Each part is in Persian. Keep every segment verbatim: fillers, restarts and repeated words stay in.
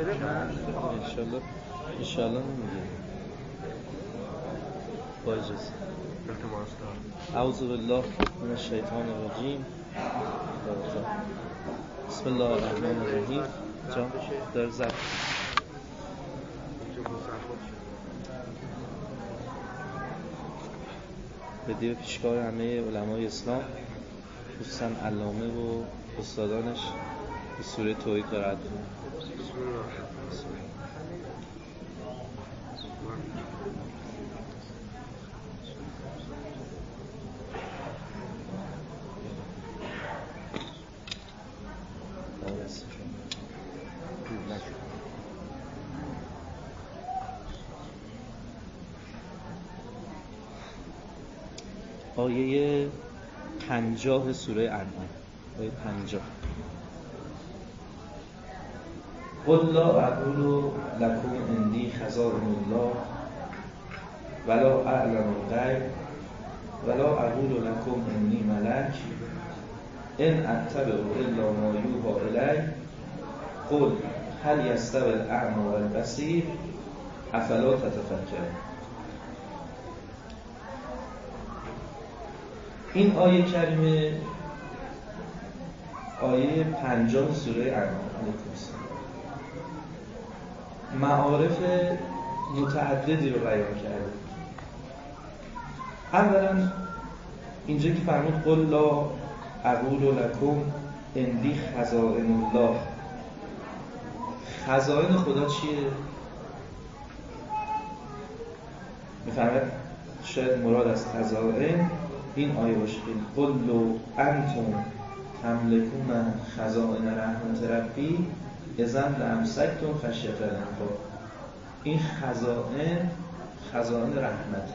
انشالله انشالله نمیگه با اجازه. اعوذ بالله من الشیطان الرجیم. بسم الله الرحمن الرحیم. جان در زد بدیو پیشکار همه علمای اسلام، خصوصا علامه و استادانش به سوره توحید قرائت کنیم. آیه پنجاه سوره انعام. آیه پنجاه. قل لا اقول لكم عندي خزائن الله ولا اعلم الغیب ولا اقول لكم انی ملک ان اتبع الا ما یوحى الی قل هل یستوی الاعمی والبصیر افلا تتفکرون. این آیه کریمه آیه پنجاه سوره انعام معارف متعددی رو بیان کرده. اولا اینجا که فرمود قل لا اقول لکم عندی خزائن الله، خزائن خدا چیه؟ میفهمد شاید مراد از خزائن این آیه باشه. قل لو انتم تملکون خزائن رحمت ربی اذا لامسکتم خشیة الانفاق. این خزائن خزائن رحمت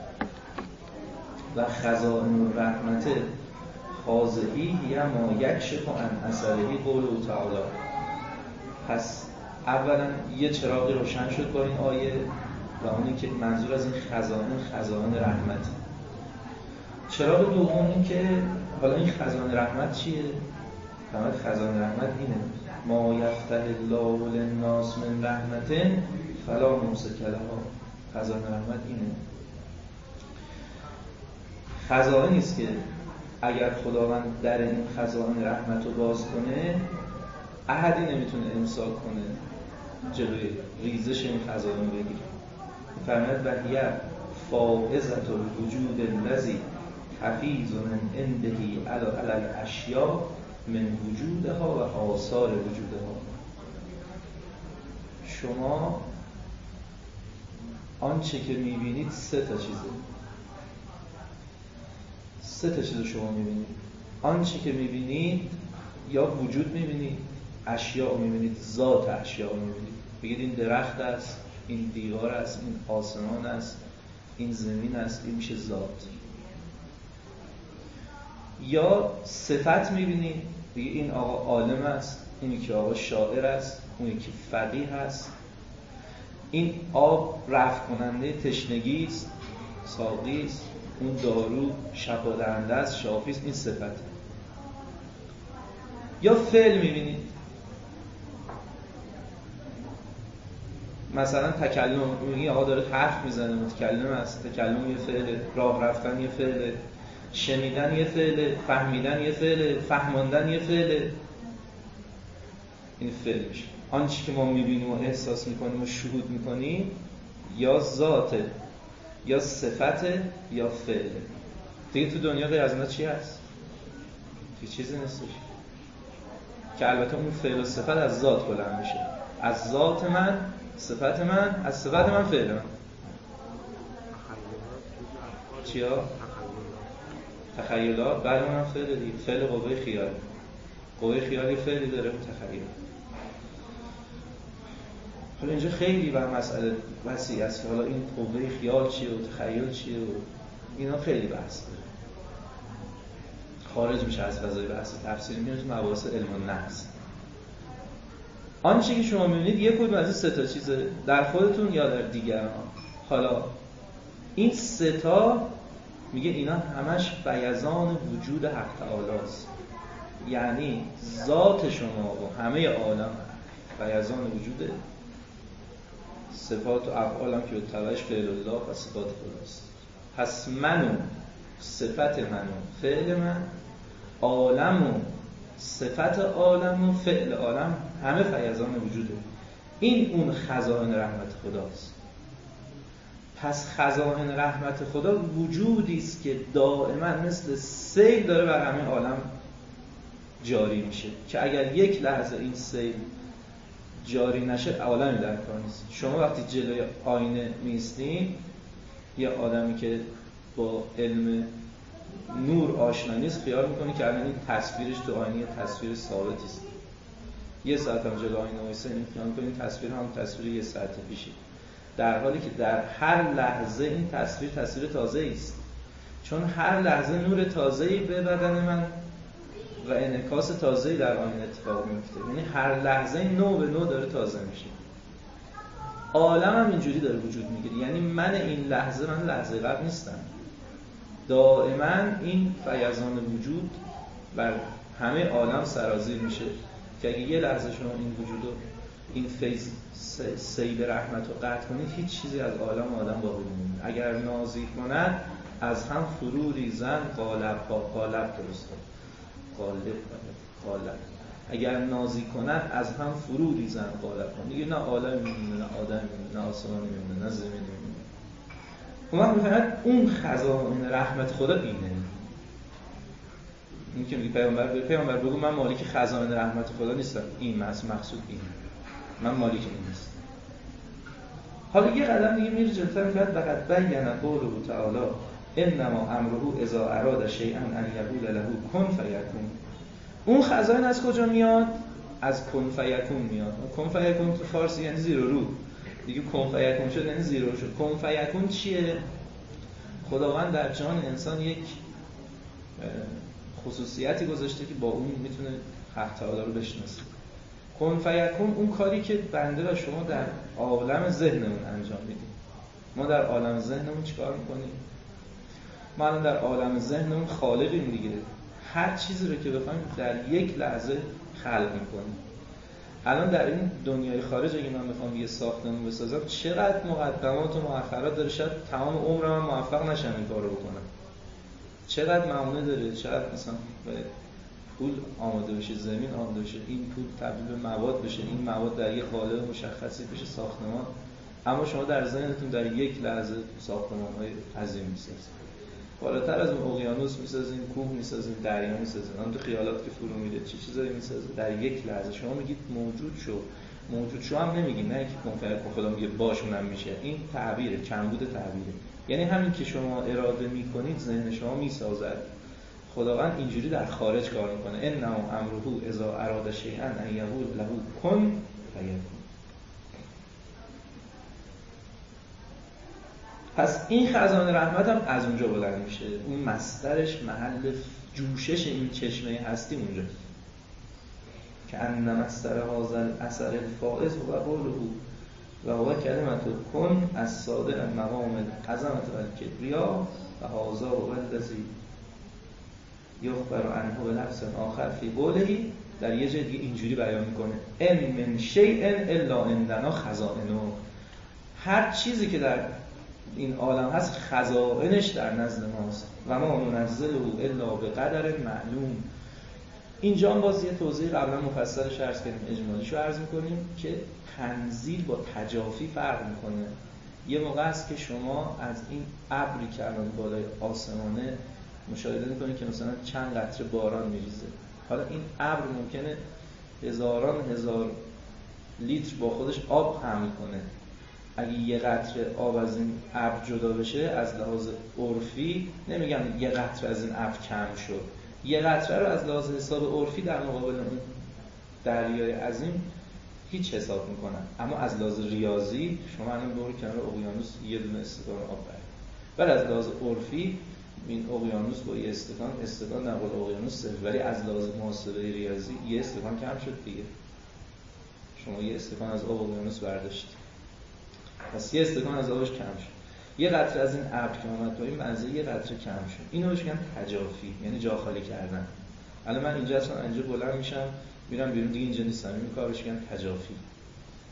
و خزائن رحمت خاضعی یا ما یکشف عن اثره قوله تعالی. پس اولا یه چراغی روشن شد با این آیه و اونی که منظور از این خزائن خزائن رحمت. چراغ دوم این که حالا این خزائن رحمت چیه؟ فقط خزائن رحمت اینه ما یفتح الله للناس من رحمت فلا ممسک لها. خزائن رحمت اینه، خزائن نیست که اگر خداوند در این خزائن رحمت رو باز کنه احدی نمیتونه امساک کنه جلوی ریزش این خزائن رو بگیره. فرمود و هی فائزة الوجود الذی حفیظ من عندهی علی الاشیاء من وجودها و آثار وجودها. شما آنچه که میبینید سه تا چیزه، سه تا چیز شما میبینید. آنچه که میبینید یا وجود میبینید، اشیاء میبینید، ذات اشیاء میبینید. بگید این درخت است، این دیوار است، این آسمان است، این زمین است، این میشه ذات. یا صفت میبینید، دیگه این آقا عالم است، اینی که آقا شاعر است، اونی که فقیه است، این آب رفع کننده تشنگی است، ساقی است، اون دارو شفا دهنده است، شافی است. این صفت. یا فعل میبینید، مثلا تکلم، میگی آقا داره حرف میزنه، متکلم است، تکلم یه فعل، راه رفتن یه فعل، شنیدن یه فعل، فهمیدن یه فعل، فهماندن یه فعل. این فعل میشه. آنچه که ما میبینیم و احساس میکنیم و شهود میکنیم یا ذاته یا صفته یا فعله. دیگه تو دنیا غیر از اینا چی هست؟ هیچ چیزی نیستش. که البته اون فعل و صفت از ذات بلند میشه. از ذات من صفت من، از صفت من فعل من. چیا؟ تخیلات. بعد اونم فعل دیگه. فعل قوه خیال. قوه خیالی فعلی داره، اون تخیل. حالا اینجا خیلی بر مسئله وسیع است که حالا این قوه خیال چیه و تخیل چیه و اینا خیلی بحث داره. خارج میشه از فضای بحث تفسیری، میاد تو مباحث علم النفس. آنچه که شما میبینید یک کدوم از این سه تا چیزه، در خودتون یا در دیگران. حالا این سه تا میگه اینا همش بیضان وجود حق تعالی است. یعنی ذات شما و همه عالم فیضان وجوده، صفات و افعالم که به تبعش فعل الله و صفات خداست. پس من و صفت من و فعل من، عالم و صفت عالم و فعل عالم همه فیضان وجوده. این اون خزائن رحمت خداست. پس خزائن رحمت خدا وجودی است که دائما مثل سیل داره بر همه عالم جاری میشه که اگر یک لحظه این سیل جاری نشه عالمی در کار نیست. شما وقتی جلوی آینه میستین، یه آدمی که با علم نور آشنا نیست خیال میکنه که الان این تصویرش تو آینه تصویر ثابتی است. یه ساعت هم جلوی آینه وایسه این خیال میکنه این تصویر هم تصویر یه ساعت پیشه، در حالی که در هر لحظه این تصویر تصویر تازه‌ای است، چون هر لحظه نور تازه‌ای به بدن من و انعکاس تازه‌ای در آینه اتفاق میفته. یعنی هر لحظه نو به نو داره تازه میشه. عالم هم اینجوری داره وجود میگیره. یعنی من این لحظه من لحظه قبل نیستم. دائما این فیضان وجود بر همه عالم سرازیر میشه که اگه یه لحظه شما این وجود و این فیض سیل رحمت رو قطع کنید، هیچ چیزی از عالم آدم باقی نمیمونه. اگر نازی کند از هم فرو ریزن قالب قالب درست قالب قالب اگر نازی کند از هم فرو ریزن قالب کن. دیگه نه عالم میمونه، نه آدم میمونه، نه آسمان میمونه، نه زمین میمونه. اون میفهمد اون خزائن رحمت خدا اینه. این که میگه پیامبر به پیامبر بگو من مالک خزائن رحمت خدا نیستم، این مقصود اینه، من مالک این نیستم. حالا یه قدم دیگه میره جلوتر، میگه فقط بین قوله تعالی انما امره اذا اراد شیئا ان یقول له کن فیکون. اون خزائن از کجا میاد؟ از کن فیکون میاد. کن فیکون تو فارسی یعنی زیر و رو. دیگه کن فیکون شد یعنی زیر و رو شد. کن فیکون چیه؟ خداوند در جان انسان یک خصوصیتی گذاشته که با اون میتونه حق تعالی رو بشناسه. کن فیکون اون کاری که بنده و شما در عالم ذهنمون انجام میدیم. ما در عالم ذهنمون چیکار میکنیم؟ ما الان در عالم ذهنمون خالقیم دیگه. هر چیزی رو که بخوایم در یک لحظه خلق میکنیم. الان در این دنیای خارج اگه من بخوام یه ساختمون بسازم چقدر مقدمات و مؤخرات داره، شاید تمام عمرم من موفق نشم این کارو بکنم. چقدر معامله داره، چقدر مثلا پول آماده بشه، زمین آماده بشه، این پول تبدیل به مواد بشه، این مواد در یک قالب مشخصی بشه ساختمان. اما شما در ذهنتون در یک لحظه ساختمان‌های عظیم می‌سازید. بالاتر از اون اقیانوس می‌سازید، کوه می‌سازید، دریا می‌سازید. اون تو خیالات که فرو میره چه چیزایی می‌سازید در یک لحظه. شما میگید موجود شو. موجود شو هم نمیگید، نه که کنفر خدا میگه باشونم میشه. این تعبیره، کمبود تعبیره. یعنی همین که شما اراده می‌کنید ذهن شما می‌سازد. خداوند اینجوری در خارج کار میکنه. انما امره اذا اراد شیئا ان یقول له کن فیکون. پس این خزانه رحمت هم از اونجا بلند میشه. اون مصدرش، محل جوشش این چشمه هستی اونجاست. که ان مصدر هذا الاثر الفائز هو قوله و هو کلمت کن از صادر مقام العظمت و الکبریا و هذا هو الذی یخبر عنه به لفظ آخر فی قوله. در یه جای دیگه اینجوری بیان میکنه ان من شیء الا عندنا خزائنه. هر چیزی که در این عالم هست خزائنش در نزد ماست. و ما ننزله الا به قدر معلوم. اینجا هم باز یه توضیح قبلا مفصلش عرض کردیم، اجمالیشو عرض میکنیم که تنزیل با تجافی فرق میکنه. یه موقع است که شما از این ابری که الان بالای آسمانه مشاهده میکنید که مثلا چند قطره باران میریزه. حالا این ابر ممکنه هزاران هزار لیتر با خودش آب حمل کنه. اگه یه قطره آب از این ابر جدا بشه از لحاظ عرفی نمیگم یه قطره از این ابر کم شد، یه قطره رو از لحاظ حساب عرفی در مقابل اون دریای عظیم هیچ حساب میکنن. اما از لحاظ ریاضی شما الان برو کنار اقیانوس یه دونه استکان آب برید، ولی از لحاظ عرفی این اقیانوس با یه استکان استکان در قول اقیانوس صفر، ولی از لحاظ محاسبه ریاضی یه استکان کم شد دیگه. شما یه استکان از آب اقیانوس برداشتید، پس یه استکان از آبش کم شد. یه قطره از این ابر که اومد تو این منزل یه قطره کم شد. اینو بهش میگن تجافی، یعنی جا خالی کردن. الان من اینجا اصلا اینجا بلند میشم میرم بیرون دیگه اینجا نیستم، این کارش میگن تجافی.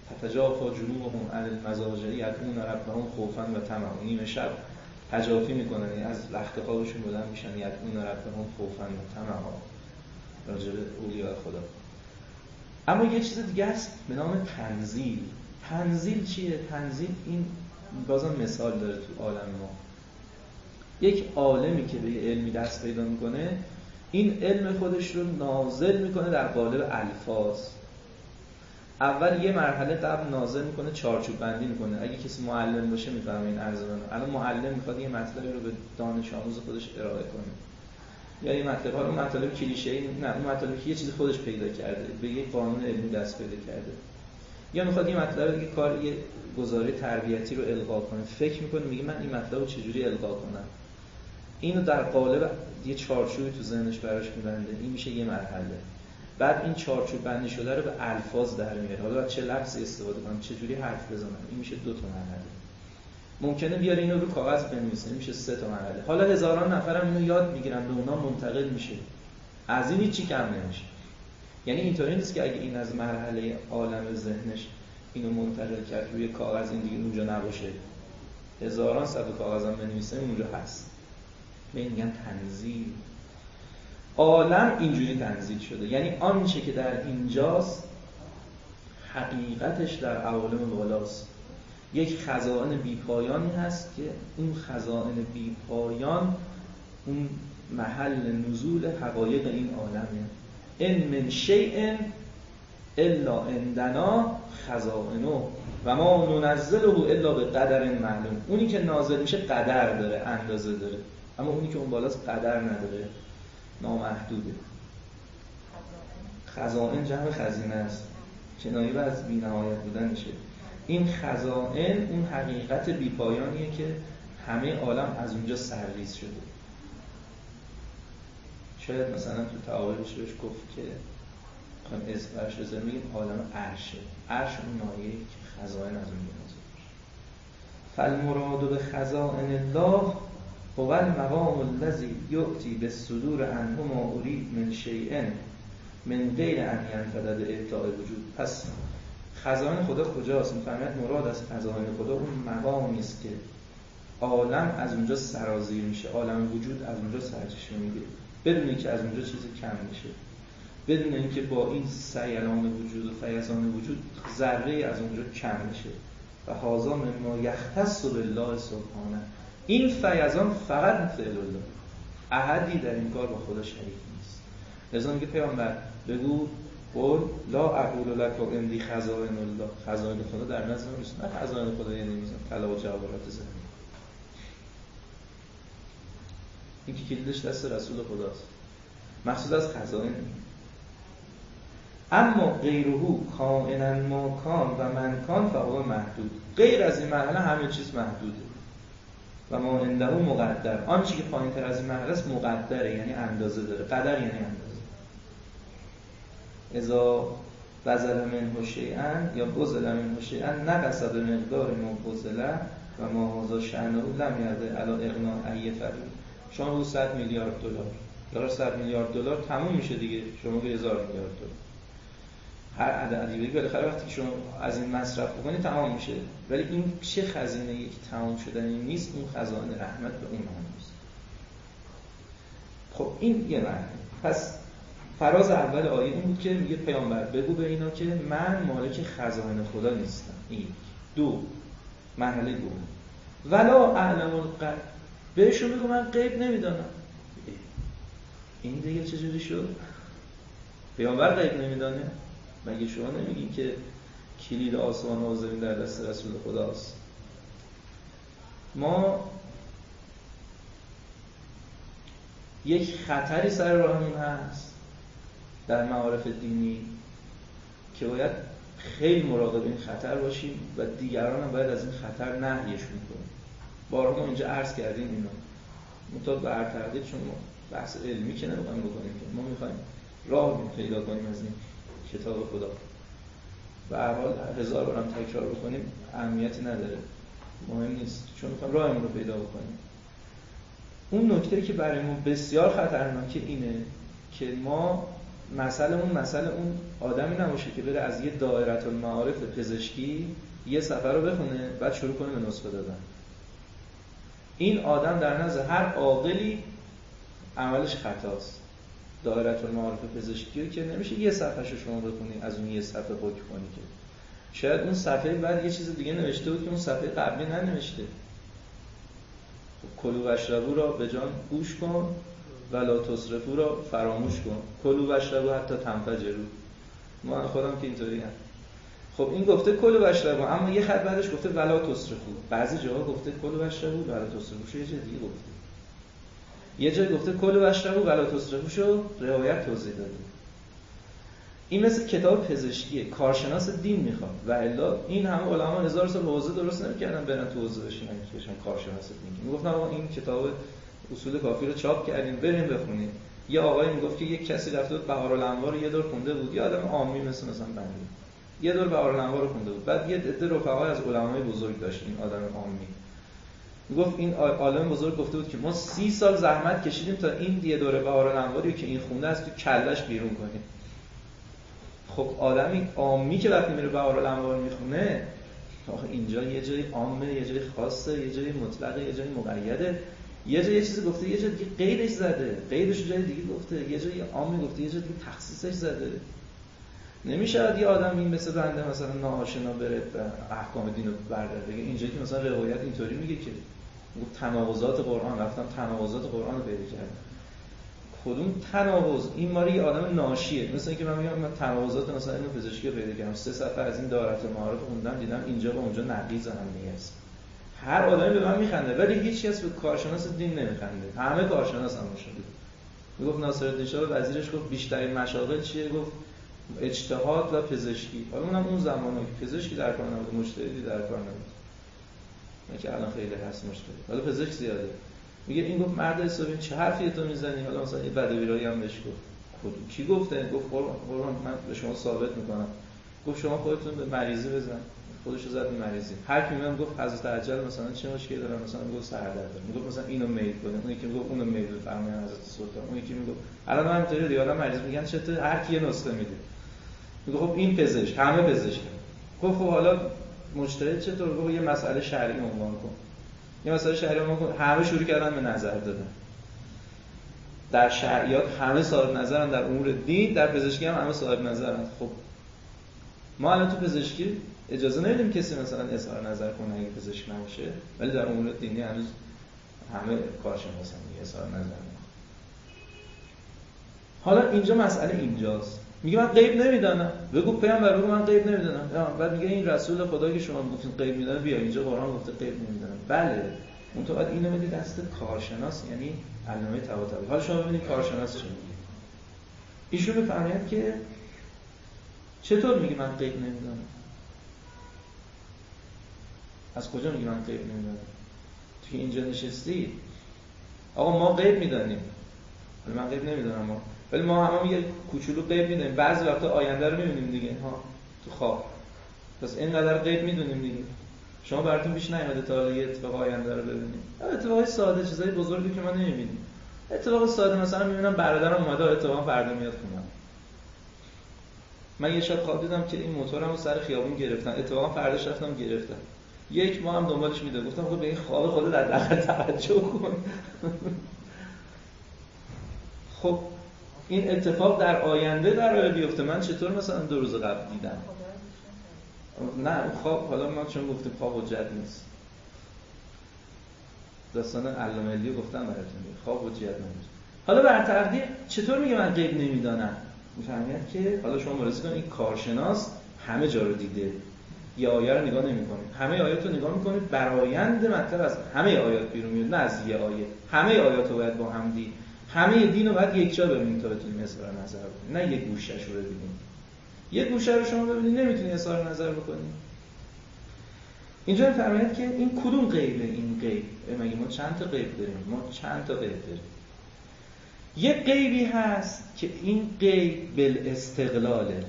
تتجافا جنوبهم عن المضاجع یدعون ربهم خوفا و طمعا. نیمه شب تجافی میکنن، یعنی از رخت خوابشون بلند میشن، یدعون ربهم خوفا و طمعا، راجع به اولیاء خدا. اما یه چیز دیگه است به نام تنزیل. تنزیل چیه؟ تنزیل این بازم مثال داره تو عالم ما. یک عالمی که به یه علمی دست پیدا میکنه، این علم خودش رو نازل میکنه در قالب الفاظ. اول یه مرحله قبل نازل میکنه، چارچوب بندی میکنه. اگه کسی معلم باشه میفهمه این عرض من. الان معلم میخواد یه مطلبی رو به دانش آموز خودش ارائه کنه، یا یه مطلب ها رو مطالب کلیشه‌ای، نه اون مطلبی که یه چیز خودش پیدا کرده، به یه قانون علمی دست پیدا کرده، یا میخواد یه مطلب دیگه کار یه گزاره تربیتی رو القا کنه، فکر میکنه میگه من این مطلب رو چجوری القا کنم، اینو در قالب یه چارچوبی تو ذهنش براش میبنده. این میشه یه مرحله. بعد این چارچوب بندی شده رو به الفاظ در میاره. حالا چه لفظی استفاده کنم، چجوری حرف بزنم، این میشه دو تا مرحله. ممکنه بیاره اینو رو کاغذ بنویسه، میشه سه تا مرحله. حالا هزاران نفرم اینو یاد میگیرن، به اونا منتقل میشه، از این هیچی کم نمیشه. یعنی اینطوری نیست که اگه این از مرحله عالم ذهنش اینو منتقل کرد روی کاغذ، این دیگه اونجا نباشه. هزاران صفحه کاغذم بنویسه اونجا هست. به این میگن تنزیل. عالم اینجوری تنزیل شده، یعنی آنچه که در اینجاست حقیقتش در عوالم بالاست. یک خزائن بیپایانی هست که اون خزائن بیپایان اون محل نزول حقایق این عالمه. ان من شیء الا عندنا خزائنه و ما ننزله الا به قدر معلوم. اونی که نازل میشه قدر داره، اندازه داره، اما اونی که اون بالاست قدر نداره، نامحدوده. خزائن جمع خزینه است، کنایه از بی‌نهایت بودن میشه. این خزائن اون حقیقت بیپایانیه که همه عالم از اونجا سرریز شده. شاید مثلا تو تعاریفش بهش گفت که خواهیم اسم برش بذاریم، میگیم عالم عرشه. عرش اون ناحیه‌ای که خزائن از اونجا نازل میشه. فالمراد به خزائن الله هو المقام الذی یؤتی بالصدور عنه ما ارید من شیء من غیر ان ینفد باعطاء وجود. پس خزائن خدا کجاست؟ می‌فهمید مراد از خزائن خدا اون مقامی است که عالم از اونجا سرازیر میشه، عالم وجود از اونجا سرچشمه میگیره، بدون اینکه از اونجا چیزی کم بشه، بدون اینکه با این سیلان وجود و فیضان وجود ذره از اونجا کم بشه. و هذا مما یختص بالله سبحانه. این فیضان فقط فعل الله، احدی در این کار با خدا شریک نیست. لذا میگه پیامبر بگو قول لا اقول لك عندي خزائن الله. خزائن خدا در نزد من نیست. نه خزائن خدا یعنی نمیزن طلا و جواهرات زمین. این که کلیدش دست رسول خداست، مقصود از خزائن. اما غیره کائنا ما کان و من کان فهو محدود. غیر از این مرحله همه چیز محدوده. و ما عنده مقدر. آنچه که پایین تر از این مرحله است مقدره، یعنی اندازه داره. قدر یعنی اندازه. اذا بذل منه شیئا یا بذل منه شیئا نقص به مقدار ما بذل و ما هذا شأنه لم یرد علی اغناء ای فرد. شما رو صد میلیارد دلار دلار صد میلیارد دلار تموم میشه دیگه، شما به هزار میلیارد دلار هر عددی بگید بالاخره وقتی که شما از این مصرف بکنید تمام میشه. ولی این چه خزینه ای که تمام شدنی نیست، اون خزائن رحمت به اون معناست. خب این یه معنی. پس فراز اول آیه این بود که میگه پیامبر بگو به اینا که من مالک خزائن خدا نیستم. این دو مرحله دوم ولا اعلم الغیب. بهشون بگو من غیب نمیدانم. این دیگه چجوری شد؟ پیامبر غیب نمیدانه؟ مگه شما نمیگین که کلید آسمان و زمین در دست رسول خداست؟ ما یک خطری سر راهمون هست در معارف دینی که باید خیلی مراقب این خطر باشیم و دیگران هم باید از این خطر نهیشون کنیم. بارها ما اینجا عرض کردیم اینو مطابق به هر تردید، چون ما بحث علمی که نمیخوایم بکنیم، ما میخوایم راه پیدا کنیم از این کتاب خدا. به هر حال هزار بارم تکرار بکنیم اهمیتی نداره، مهم نیست، چون میخوایم راهمون رو پیدا بکنیم. اون نکته که برای ما بسیار خطرناکه اینه که ما مسئله‌مون مسئله اون آدمی نباشه که بره از یه دایره المعارف پزشکی یه صفحه رو بخونه بعد شروع کنه به نسخه دادن. این آدم در نظر هر عاقلی عملش خطاست. دایره المعارف پزشکی که نمیشه یه صفحه‌شو شما بخونی از اون یه صفحه حکم کنی که شاید اون صفحه بعد یه چیز دیگه نوشته بود که اون صفحه قبلی ننوشته. کلوا و اشربوا را به جان گوش کن ولا تصرفوا را فراموش کن. کلوا و اشربوا حتی تنفجروا. من خودم که اینطوری ام. خب این گفته کلوا و اشربوا، اما یه خط بعدش گفته ولا تصرفوا. بعضی جاها گفته کلوا و اشربوا ولا تصرفوا، یه جای دیگه گفته. یه جای گفته کلوا و اشربوا ولا تصرفوا شو روایت توضیح داده. این مثل کتاب پزشکیه، کارشناس دین میخواد و الا این همه علما هزار سال حوزه درست نمی‌کردن برن تو حوزه بشینن که بشن کارشناس دین. میگفتن آقا این کتاب اصول کافی رو چاپ کردیم بریم بخونید. یه آقایی میگفت که یک کسی رفته بود بهارالانوار رو یه دور خونده بود، یه آدم عامی مثل مثلا بنده یه دور بهارالانوار رو خونده بود، بعد یه عده رفقا از علمای بزرگ داشت این آدم عامی. میگفت این عالم بزرگ گفته بود که ما سی سال زحمت کشیدیم تا این یه دوره بهارالانواری که این خونده است تو کلهش بیرون کنیم. خب آدمی عامی که وقتی میره بهارالانوار میخونه، آخه اینجا یه جای عامه، یه جای خاصه، یه جای مطلقه، یه جای مقیده، یه جای یه چیزی گفته، یه جای دیگه قیدش زده، قیدش جای دیگه گفته، یه جای عامی گفته، یه جای دیگه تخصیصش زده. نمیشه یه آدم این مثل بنده مثلا ناآشنا بره احکام دین رو برداره بگه اینجا که مثلا روایت اینطوری میگه که تناقضات قرآن، رفتم تناقضات قرآن رو پیدا کردم. کدوم تناقض؟ این ماری یه آدم ناشیه. مثلا اینکه من میگم من تناقضات مثلا اینو پزشکی رو پیدا کردم، سه صفحه از این دایره المعارف خوندم دیدم اینجا با اونجا نقیض هم نیست. هر آدمی به من میخنده ولی هیچ کس به کارشناس دین نمیخنده. همه کارشناس هم شده. میگفت ناصرالدین شاه وزیرش گفت بیشترین مشاغل چیه؟ گفت اجتهاد و پزشکی. حالا اونم اون زمانه که پزشکی در کار نبود، مجتهدی در کار نبود. نه که الان خیلی هست مجتهد. حالا پزشک زیاده. میگه این گفت مرد حسابی چه حرفی تو میزنی؟ حالا مثلا یه بدویرایی هم بهش گفت. کی گفته؟ گفت قرآن من به شما ثابت میکنم. گفت شما خودتون به مریضی بزن. خودش رو زد به مریضی. هر کی میگم گفت حضرت عجل مثلا چه مشکلی داره؟ مثلا میگه سر درد داره. میگه مثلا اینو میل کنه. اون یکی میگه اونو میل بفرمایید حضرت سلطان. اون یکی میگه الان من اینطوری دیگه مریض میگن چطور هر کی نسخه میده. میگه خب این پزشک، همه پزشک. گفت خب حالا مجتهد چطور؟ گفت یه مسئله شرعی عنوان کن. یه مسئله شرعی عنوان کن. همه شروع کردن به نظر دادن. در شرعیات همه صاحب نظرن، در امور دین، در پزشکی هم همه صاحب نظرن. خب ما الان تو پزشکی اجازه نمیدیم کسی مثلا اظهار نظر کنه اگه پزشک نباشه، ولی در امور دینی هنوز همه کارشناسن دیگه اظهار نظر میکنن. حالا اینجا مسئله اینجاست. میگه من غیب نمیدانم. بگو پیامبر بگو من غیب نمیدانم. بعد میگه این رسول خدا که شما گفتین غیب میدونه بیا اینجا قرآن گفته غیب نمیدونم. بله اون تو بعد اینو میدی دست کارشناس، یعنی علامه طباطبایی. حالا شما ببینید کارشناس چه میگه. ایشون میفهمید که چطور میگه من غیب نمیدونم. از کجا میگه من غیب نمیدونم؟ تو که اینجا نشستی آقا ما غیب میدونیم. ولی من غیب نمیدونم ما. ولی ما همه یه کوچولو غیب میدونیم. بعضی وقتا آینده رو میبینیم دیگه ها تو خواب. پس اینقدر غیب میدونیم دیگه. شما براتون پیش نیومده تا حالا یه اتفاق آینده رو ببینید؟ اتفاقای ساده، چیزای بزرگی که ما نمیبینیم. اتفاق ساده مثلا میبینم برادرم اومده اتفاقا فردا میاد خونه. من یه شب خواب دیدم که این موتورمو سر خیابون گرفتن. اتفاقا فرداش رفتم گرفتم. یک ماه هم دنبالش میده. گفتم خب به این خواب خودت در داخل توجه کن. خب این اتفاق در آینده قراره بیفته. من چطور مثلا دو روز قبل دیدم؟ نه اون خواب، حالا ما چون گفتیم خواب حجت نیست. داستان علامه علیو گفتم براتون، خواب حجت نیست. حالا بر تقدیر چطور میگه من غیب نمیدانم؟ میفهمید که حالا شما ملاحظه کنید این کارشناس همه جا رو دیده. یه آیه رو نگاه نمی‌کنه. همه آیات رو نگاه می‌کنید، برآیند مطلب از همه آیات بیرون میاد، نه از یه آیه. همه آیات رو باید با هم دید. همه دین رو باید یک جا ببینید تا بتونید اظهار نظر بکنید، نه یک گوشه‌ش رو ببینید. یک گوشه رو شما ببینید نمیتونید اظهار نظر بکنید. اینجا فرمایید که این کدوم غیبه؟ این غیب مگه ما چند تا غیب داریم؟ ما چند تا غیب داریم. یک غیبی هست که این غیب بالاستقلاله،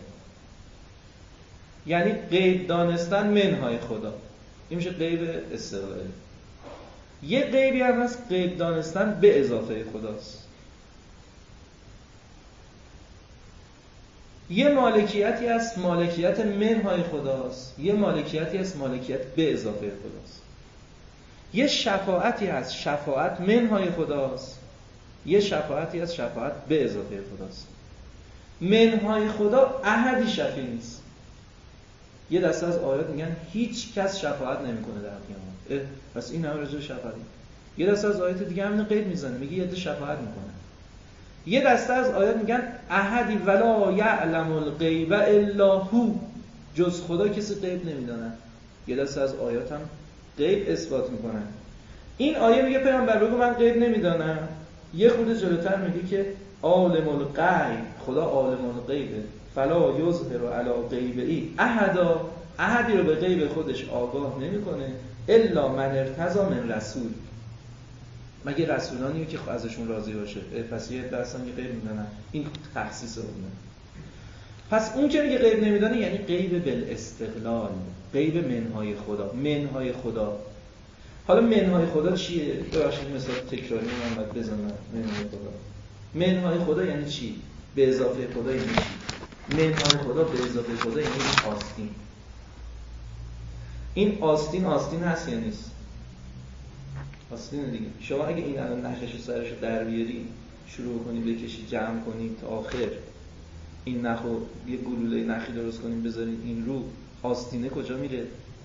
یعنی غیب دانستن منهای خدا، این میشه غیب استقلاله. یک غیبی هم هست غیب دانستن به اضافه خداست. یه مالکیتی از مالکیت منهای خداست، یه مالکیتی از مالکیت به اضافه خداست. یه شفاعتی از شفاعت منهای خداست، یه شفاعتی از شفاعت به اضافه خداست. منهای خدا احدی شفیع نیست. یه دسته از آیات میگن هیچ کس شفاعت نمیکنه در قیامت. پس این هم رجوع شفاعتی. یه دسته از آیات دیگه همین قید میزنه، میگه یه عده شفاعت میکنه. یه دسته از آیات میگن احدی ولا یعلم الغیب الا هو، جز خدا کسی غیب نمیدونه. یه دسته از آیات هم غیب اثبات میکنن. این آیه میگه پیامبر بگو من غیب نمیدونم. یه خورده جلوتر میگه که عالم الغیب، خدا عالم الغیبه، فلا یظهر علی غیبه احدا، احدی رو به غیب خودش آگاه نمیکنه الا من ارتضی من رسول، مگه رسولانی که ازشون راضی باشه. پس یه درستان که غیب میدونن، این تخصیص اونه. پس اون که میگه غیب نمیدونه یعنی غیب بالاستقلال، غیب منهای خدا. منهای خدا، حالا منهای خدا چیه؟ ببخشید مثلا تکراری من باید بزنم. منهای خدا، منهای خدا یعنی چی؟ به اضافه خدا یعنی چی؟ منهای خدا به اضافه خدا یعنی آستین. این آستین آستین هست یا نیست؟ آستین دیگه. شما اگه این الان نخش سرش در بیاری، شروع کنی بکشی، جمع کنی تا آخر، این نخو یه گلوله نخی درست کنیم بذارین این رو، آستینه کجا میره؟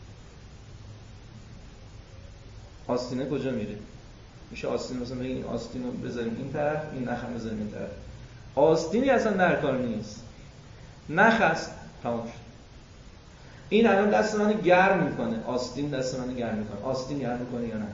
آستینه کجا میره؟ میشه آستین مثلا بگیم این آستین رو بذاریم این طرف، این نخ هم بذاریم این طرف. آستینی اصلا در کار نیست، نخ است، تمام شد. این الان دست منو گرم میکنه، آستین دست منو گرم میکنه. آستین گرم میکنه یا نه؟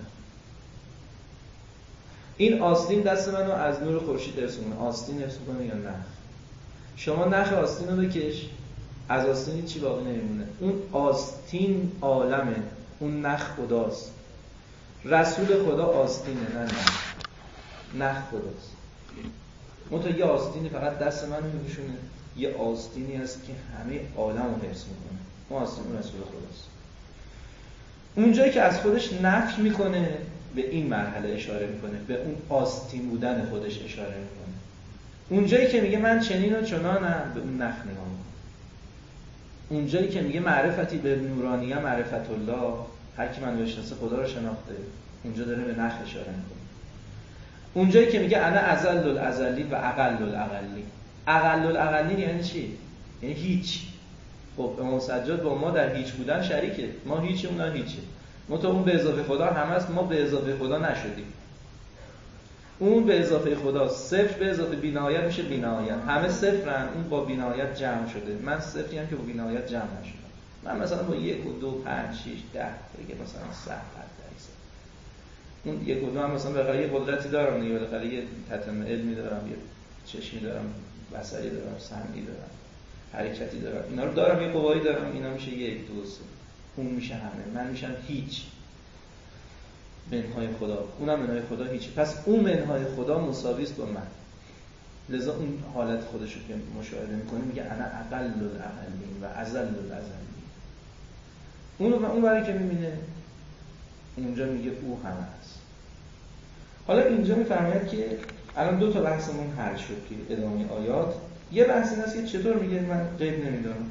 این آستین دست منو از نور خورشید حفظ میکنه. آستین حفظ میکنه یا نه؟ شما نخ آستین رو بکش، از آستین چی باقی نمیمونه. اون آستین عالمه، اون نخ خداست. رسول خدا آستینه، نه نخ. نخ خداست. منتها یه آستینی فقط دست منو میکشونه، یه آستینی هست که همه عالم رو حفظ میکنه. اون آستین اون رسول خداست. اونجایی که از خودش نفی میکنه به این مرحله اشاره میکنه، به اون آستین بودن خودش اشاره میکنه. اونجایی که میگه من چنین و چنانم، به اون نخ نگاه میکنه. اونجایی که میگه معرفتی به نورانیه معرفت الله، هر کی منو بشناسه خدا رو شناخته، اونجا داره به نخ اشاره میکنه. اونجایی که میگه انا ازل الازلی و اقل الاقلی، اقل الاقلی یعنی چی؟ یعنی هیچ. خب امام سجاد با ما در هیچ بودن شریکه، ما هیچ اونها هیچه. منتها اون به اضافه خدا هم هست، ما به اضافه خدا نشدیم. اون به اضافه خدا، صفر به اضافه بی‌نهایت میشه بی‌نهایت. همه صفرن، اون با بی‌نهایت جمع شده. من صفری هم که با بی‌نهایت جمع نشدم. من مثلا با یک و دو پنج شش ده دیگه مثلا صد درصد. اون یک و دو هم مثلا بخاطر یه قدرتی دارم دیگه، بالاخره یه تتمه علمی دارم، یه چشمی دارم، بصری دارم، سمعی دارم، حرکتی دارم. اینا رو دارم، یه قوایی دارم. اینا میشه یک دو سه. اون میشه همه. من میشم هیچ. منهای خدا، اونم منهای خدا هیچ. پس اون منهای خدا مساوی است با من. لذا اون حالت خودش رو که مشاهده میکنه میگه انا اقل الاقلین و ازل الازلین. اون رو اون برای که میبینه اونجا میگه او هم هست. حالا اینجا میفرماید که الان دو تا بحثمون حل شد که ادامه آیات. یه بحث این است که چطور میگه من غیب نمیدونم.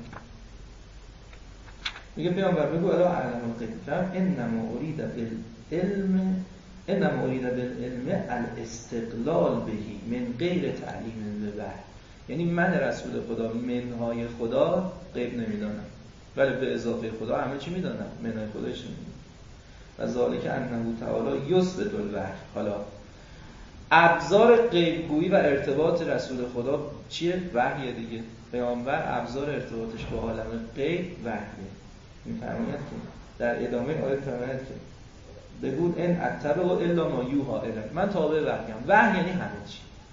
میگه پیامبر بگو الا اعلم الغیب انما اريد بالعلم انما اريد بالعلم الاستقلال بهی من غیر تعلیم الوحی. یعنی من رسول خدا منهای خدا غیب نمیدونم، ولی به اضافه خدا همه چی میدونم. منهای خودش نمیدونم. و ذالک انه تعالی یثبت الوحی. حالا ابزار غیبگویی و ارتباط رسول خدا چیه؟ وحیه دیگه. پیامبر ابزار ارتباطش با عالم غیب وحیه. می‌فرماید که در ادامه آیه فرماید که بگو ان اتبع الا ما یوحی الی. من تابع وحیم. وحی یعنی همه چی.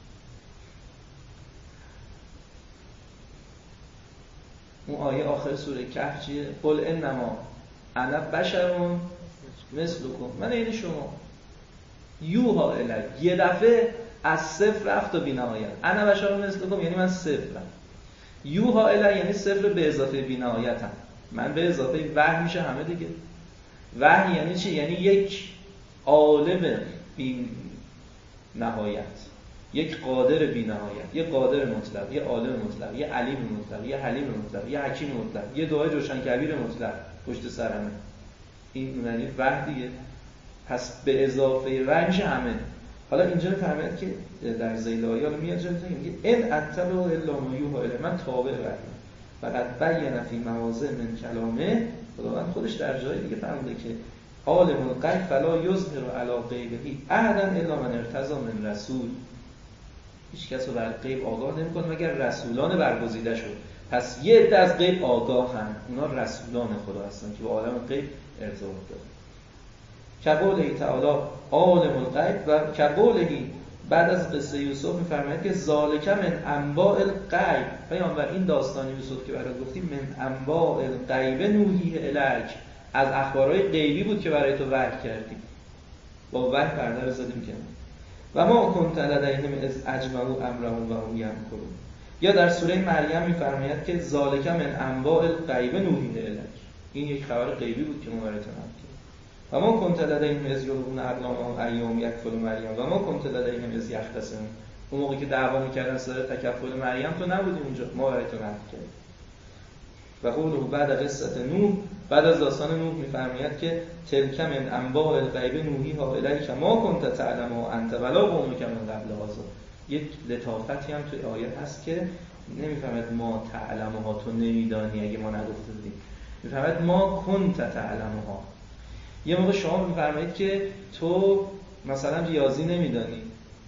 اون آیه آخر سوره کهف چیه؟ قل انما انا بشر مثلکم. من یعنی شما. یوحی الی. یه دفعه از صفر رفت تا بی‌نهایت. انا بشر مثلکم یعنی من صفرم. یوحی الی یعنی صفر به اضافه بی‌نهایتم. من به اضافه وحی میشه همه دیگه. وحی یعنی چی؟ یعنی یک عالم بی نهایت. یک قادر بی‌نهایت، یک قادر مطلق، یک عالم مطلق، یک علیم مطلق، یک حلیم مطلق، یک حکیم مطلق، یک دعای روشنکبیر مطلق پشت سرمه. این معنی وحی دیگه. پس به اضافه وحی میشه همه. حالا اینجا میفرماید که در ذیل آیه حالا میاد جلوی میگه ان اتبع الا ما یوحی الی، من تابع وحی. فقط بیان فی مواضع من کلامه، خداوند خودش در جای دیگه فرموده که عالم الغیب فلا یظهر علی غیبه احدا الا من ارتضی من رسول. هیچ کس رو بر غیب آگاه نمی‌کنه مگر رسولان برگزیده شد. پس یه عده از غیب آگاهن، اونا رسولان خدا هستن که به عالم غیب ارتباط دارن. کقوله تعالی عالم الغیب و کقوله بعد از قصه یوسف میفرماید که ذالک من انباء الغیب، پیامبر این داستان یوسف که برات گفتیم من انباء الغیب نوحی الیک، از اخبارهای غیبی بود که برای تو وحی کردیم، با وحی پرده رو زدیم کنار. و ما کنت لدیهم اذ اجمعوا امرهم و هم یمکرون. یا در سوره مریم میفرماید که ذالک من انباء الغیب نوحی الیک، این یک خبر غیبی بود که ما برای تو نقل کردیم. و ما کنت لدیهم اذ یلقون اقلامهم ایام یکفل مریم و ما کنت لدیهم اذ یختصمون. اون موقعی که دعوا می‌کردن سر تکفل مریم تو نبودی اونجا، ما برای تو نقل کردیم. و قوله بعد قصه نوح، بعد از داستان نوح میفرماید که تلک من انباء الغیب نوحیها الیک ما کنت تعلمها انت ولا قومک من قبل هذا. یک لطافتی هم توی آیه هست که نمیفهمد ما تعلمها، تو نمیدانی اگه ما نگفته بودیم، میفهمد ما کنت تعلمها. یه موقع شما میفرمایید که تو مثلا ریاضی نمیدانی،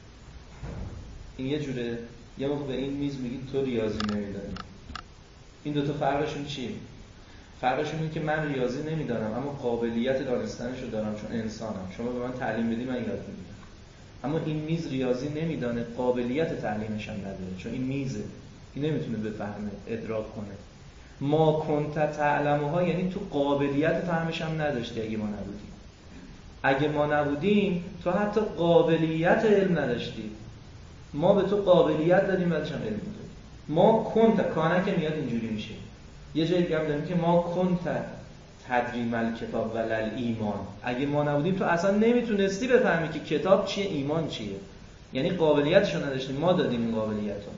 این یه جوره. یه موقع به این میز میگید تو ریاضی نمیدانی. این دو تا فرقشون چیه؟ فرقشون اینه که من ریاضی نمیدانم اما قابلیت دانستنشو دارم چون انسانم. شما به من تعلیم بدی من یاد میگیرم. اما این میز ریاضی نمیدانه، قابلیت تعلیمش هم نداره چون این میزه، این نمیتونه بفهمه، ادراک کنه. ما کنت تعلمها یعنی تو قابلیت فهمش هم نداشتی اگه ما نبودیم. اگه ما نبودیم تو حتی قابلیت علم نداشتی. ما به تو قابلیت دادیم بعدش هم علم دادیم. ما کنت کانه که میاد اینجوری میشه. یه جایی دیگه هم داریم که ما کنت تدریم الکتاب ولل ایمان. اگه ما نبودیم تو اصلا نمیتونستی بفهمی که کتاب چیه، ایمان چیه. یعنی قابلیتشو نداشتیم، ما دادیم این قابلیتو.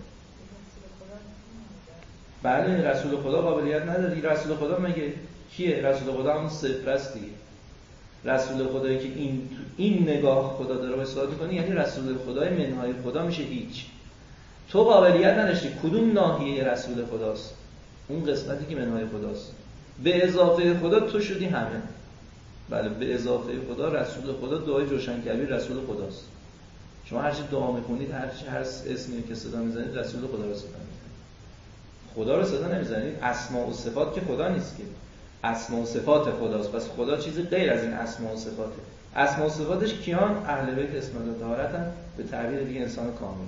بله رسول خدا قابلیت نداری. رسول خدا مگه کیه؟ رسول خدا همون صفر است دیگه. رسول خدایی که این این نگاه خدا داره به استفاده کنی یعنی رسول خدای منهای خدا میشه هیچ. تو قابلیت نداشتی. کدوم ناحیه رسول خداست؟ اون قسمتی که منهای خداست. به اضافه خدا تو شدی همه. بله به اضافه خدا رسول خدا دعای روشنکبیر رسول خداست. شما هر چی دعا می‌خونید، هر چی هر اسمی که صدا می‌زنید رسول خدا رو صدا می‌زنید. خدا رو صدا نمی‌زنید. اسماء و صفات که خدا نیست که. اسماء و صفات خداست. پس خدا چیزی غیر از این اسماء و صفاته. اسماء و صفاتش کیان؟ اهل بیت اسم الله طهارتن، به تعبیر دیگه انسان کامل.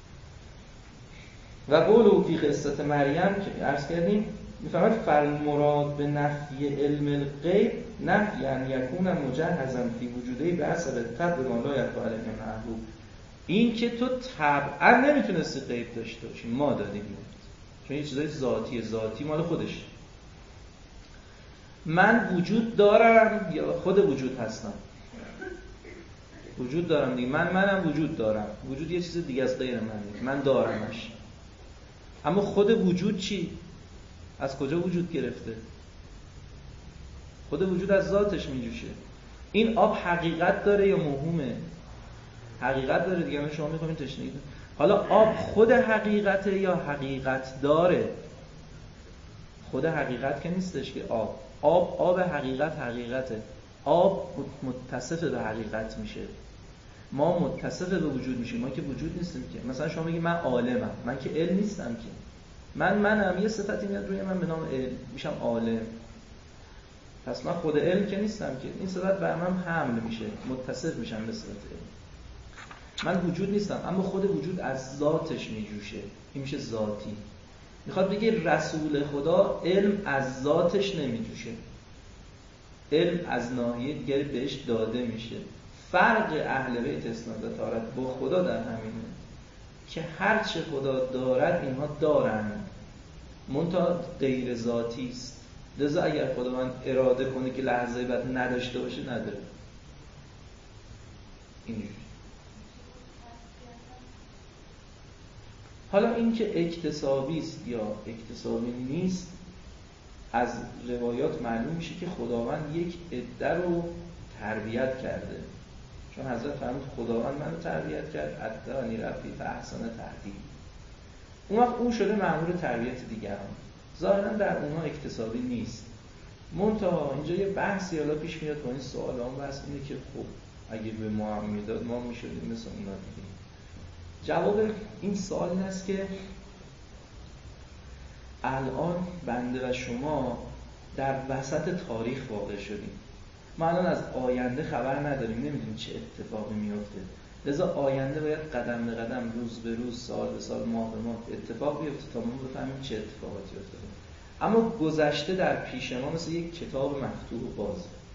و قولو فی قصه مریم که عرض کردیم میفهمد فالمراد به نفی علم الغیب نفی ان یکون مجهزا فی وجوده به حسب طبع ما لا یخفی علیه محبوب. این که تو طبعا نمیتونستی غیب داشته باشی، ما دادیم، چون یه چیزای ذاتی ذاتی مال خودش. من وجود دارم یا خود وجود هستم؟ وجود دارم دیگه. من منم وجود دارم. وجود یه چیز دیگه از غیر منه، من دارمش. اما خود وجود چی؟ از کجا وجود گرفته؟ خود وجود از ذاتش میجوشه. این آب حقیقت داره یا موهومه؟ حقیقت داره دیگه. من شما میخواین تشنید. حالا آب خود حقیقته یا حقیقت داره؟ خود حقیقت که نیستش که آب. آب آب حقیقت حقیقته. آب متصف به حقیقت میشه. ما متصف به وجود میشیم. ما که وجود نیستیم که. مثلا شما میگی من عالمم، من که علم نیستم که. من منم، یه صفتی میاد روی من به نام علم، میشم عالم. پس من خود علم که نیستم که. این صفت بر من حمل میشه، متصف میشم به صفت علم. من وجود نیستم اما خود وجود از ذاتش میجوشه. این میشه ذاتی. میخواد بگه رسول خدا علم از ذاتش نمیجوشه. علم از ناحیه دیگری بهش داده میشه. فرق اهل بیت اسناد طهارت با خدا در همینه که هر چه خدا دارد اینها دارند، منتها غیر ذاتی است. لذا اگر خداوند اراده کنه که لحظه بعد نداشته باشه نداره. اینجوری حالا این که اکتسابی است یا اکتسابی نیست، از روایات معلوم میشه که خداوند یک عده رو تربیت کرده، چون حضرت فرمود خداوند منو تربیت کرد، ادانی ربی فاحسن تربیتی. اون وقت اون شده مأمور تربیت دیگران. ظاهرا در اونها اکتسابی نیست. منتها اینجا یه بحثی حالا پیش میاد با این سوال، اون بحث اینه که خب اگه به ما هم میداد ما میشدیم مثل اونا دیگه. جواب این سوال این است که الان بنده و شما در وسط تاریخ واقع شدیم. ما الان از آینده خبر نداریم، نمیدونیم چه اتفاقی میفته. لذا آینده باید قدم به قدم، روز به روز، سال به سال، ماه به ماه اتفاق بیفته تا ما بفهمیم چه اتفاقاتی افتاده. اما گذشته در پیش ما مثل یک کتاب مفتوح و باز.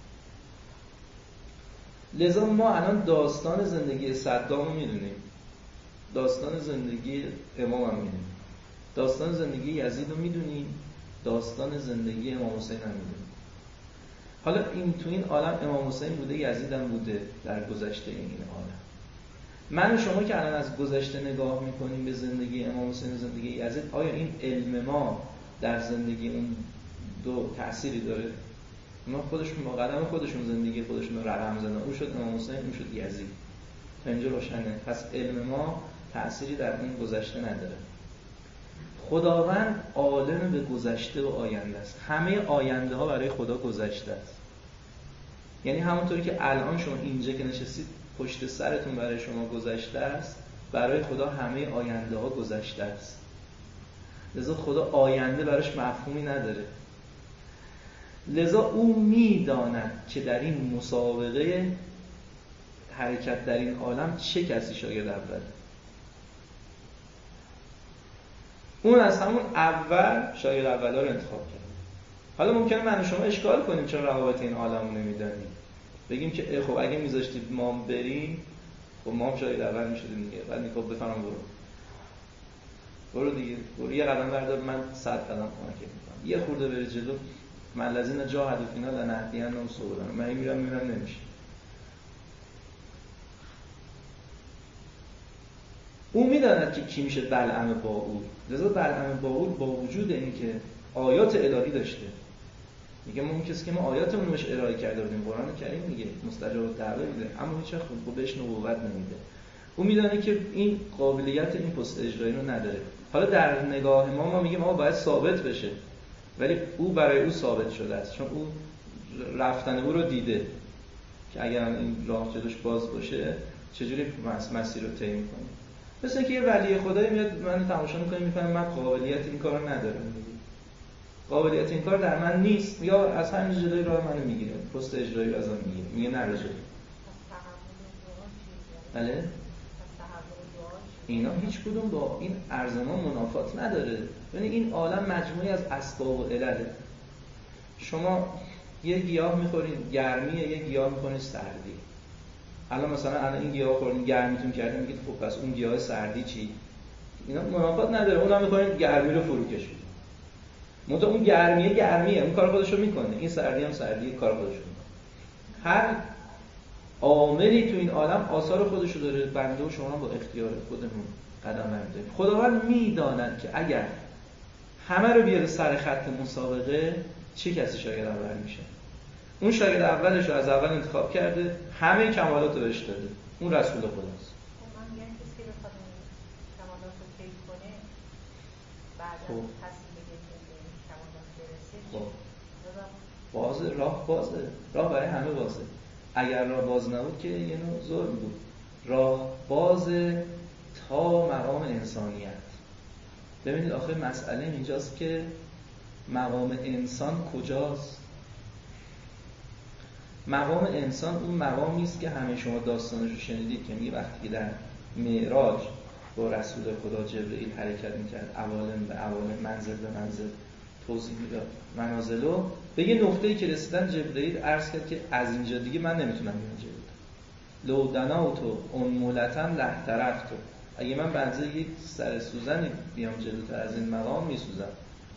لذا ما الان داستان زندگی صدام رو میدونیم، داستان زندگی امام هم میدونیم، داستان زندگی یزید رو میدونیم، داستان زندگی امام حسین هم میدونیم. حالا این تو این عالم امام حسین بوده، یزید هم بوده در گذشته این عالم. من و شما که الان از گذشته نگاه میکنیم به زندگی امام حسین و زندگی یزید، آیا این علم ما در زندگی اون دو تأثیری داره؟ اونا خودشون با قدم خودشون زندگی خودشون رو رقم زدن، اون شد امام حسین، اون شد یزید. تا اینجا روشنه. پس علم ما تأثیری در اون گذشته نداره. خداوند عالم به گذشته و آینده است. همه آینده ها برای خدا گذشته است. یعنی همونطوری که الان شما اینجا که نشستید پشت سرتون برای شما گذشته است، برای خدا همه آینده ها گذشته است. لذا خدا آینده براش مفهومی نداره. لذا او میداند که در این مسابقه حرکت در این عالم چه کسی شاگرد اوله. اون از همون اول شاگرد اولا رو انتخاب کرد. حالا ممکنه من و شما اشکال کنیم چون روابط این عالم رو نمیدانیم، بگیم که خب اگه میذاشتید ما بریم خب ما هم شاگرد اول میشدیم دیگه. بعد میگه بفرمایید برو برو دیگه، برو یه قدم بردار، من صد قدم کمک میکنم، یه خورده بری جلو، من لذین جاهدوا فینا لنهدینهم سبلنا. من میرم میرم نمیشه. او میداند که کی میشه بلعم باعول. لذا بلعم باعول با وجود اینکه آیات الهی داشته، میگه ما اون کسی که ما آیاتمون بهش ارائه کرده بودیم، قرآن کریم میگه مستجاب الدعوه میده، اما هیچ وقت خود بهش نبوت نمیده. او میدونه که این قابلیت این پست اجرایی رو نداره. حالا در نگاه ما ما میگیم ما باید ثابت بشه، ولی او برای او ثابت شده است، چون او رفتن او رو دیده که اگر این راه جلوش باز باشه چجوری مسیر رو طی می‌کنه. مثلا که یه ولی خدایی میاد من تماشا می‌کنه می‌فهمه من قابلیت این کارو ندارم، قابلیت این کار در من نیست، یا از همین جلوی راه منو میگیره، پست اجرایی رو ازم میگیره، میگه نرو جلو. بله اینا هیچ کدوم با این ارزمان منافات نداره. یعنی این عالم مجموعی از اسباب و علله. شما یه گیاه میخورید گرمیه، یه گیاه میخورید سردی. الان مثلا الان این گیاه خوردین گرمیتون کرده، میگید خب پس اون گیاه سردی چی؟ اینا منافات نداره. اونم میخورید گرمی رو فرو کشید. منتها اون گرمیه گرمیه، اون کار خودش رو میکنه. این سردی هم سردی کار خودش رو میکنه. هر عاملی تو این عالم آثار خودش رو داره. بنده و شما با اختیار خودمون قدم برمی‌داریم. خداوند میداند که اگر همه رو بیاره سر خط مسابقه چه کسی شاگرد اول میشه. اون شاگرد اولش رو از اول انتخاب کرده، همه کمالات رو بهش داده. اون رسول خداست. من میگم کسی که بخواد کمالات رو طی کنه بعد از تصمیم بگیره که کمالات برسه، خب بازه، راه بازه، راه برای همه بازه. اگر راه باز نبود که یه نوع ظلم بود. راه بازه تا مقام انسانیت. ببینید آخه مسئله اینجاست که مقام انسان کجاست؟ مقام انسان اون مقامی است که همه شما داستانش رو شنیدید که میگه وقتی که در معراج با رسول خدا جبرئیل حرکت میکرد، عوالم به عوالم، منزل به منزل توضیح میداد منازلو، به یه نقطه‌ای که رسیدن جبرئیل عرض کرد که از اینجا دیگه من نمیتونم اینجا برم. لو دناوتو انمولتن لحترقتو. اگه من بنزه یک سر سوزنی بیام جلوتر از این مقام میسوزم.